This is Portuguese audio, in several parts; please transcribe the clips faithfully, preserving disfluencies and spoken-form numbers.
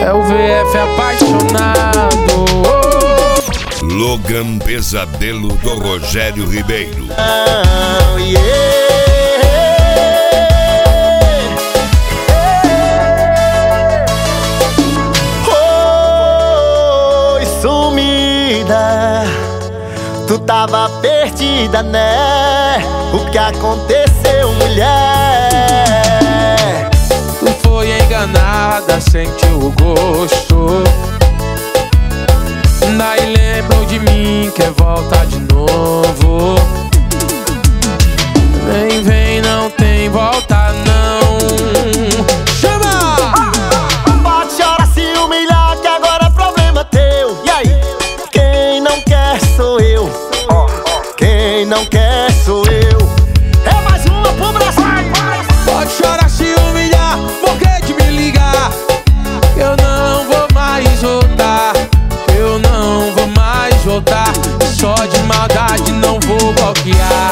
É o V F apaixonado. Logan Pesadelo do Rogério Ribeiro. Oh, yeah. Oi, sumida, tu tava perdida, né? O que aconteceu, mulher? Tu foi enganada, sentiu o gosto. Daí lembrou de mim, quer voltar de novo. Vem, vem, não tem volta não. Chama! Pode chorar, se humilhar, que agora é problema teu. E aí? Quem não quer sou eu. Quem não quer sou eu. É mais uma pro Brasil. Pode chorar, se humilhar, morrer de me ligar. Eu não vou mais voltar. Eu não vou mais voltar. Só de maldade não vou bloquear.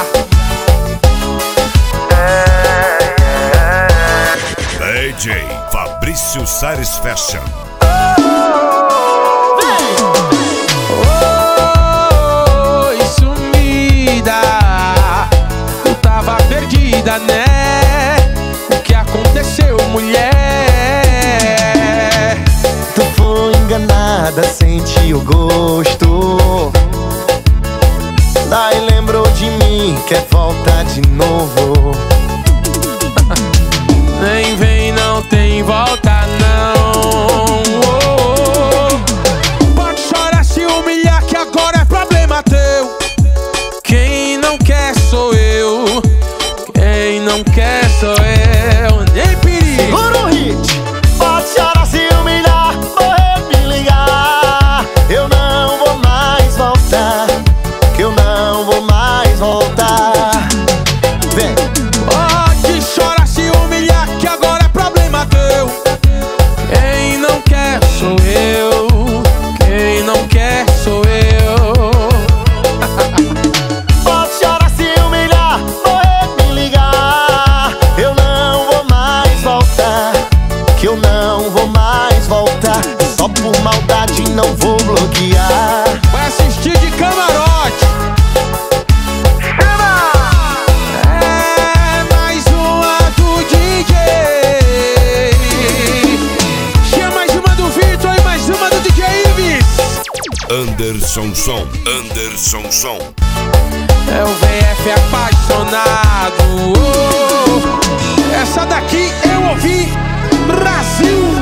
D J Fabrício Sares Fashion. Oi, sumida, tu tava perdida, né? O que aconteceu, mulher? Tu foi enganada, sentiu o gosto. Daí lembrou de mim, quer voltar de novo. Vem, vem, não tem volta não. Oh, oh, oh. Pode chorar, se humilhar, que agora é problema teu. Quem não quer sou eu. Quem não quer sou eu. Nem perigo. Segura o hit. Pode chorar, se humilhar, morrer, me ligar. Eu não vou mais voltar. Que eu não vou mais voltar. Vem. Pode chorar, se humilhar, que agora é problema teu. Quem não quer sou eu. Quem não quer sou eu. Pode chorar, se humilhar, morrer, me ligar. Eu não vou mais voltar. Que eu não vou mais voltar. Só por maldade não vou bloquear. Vai assistir de camarote. É mais uma do D J. Tinha mais uma do Vitor e mais uma do D J Ives. Anderson Som. Anderson Som. É o V F apaixonado. Oh, essa daqui eu ouvi. Brasil.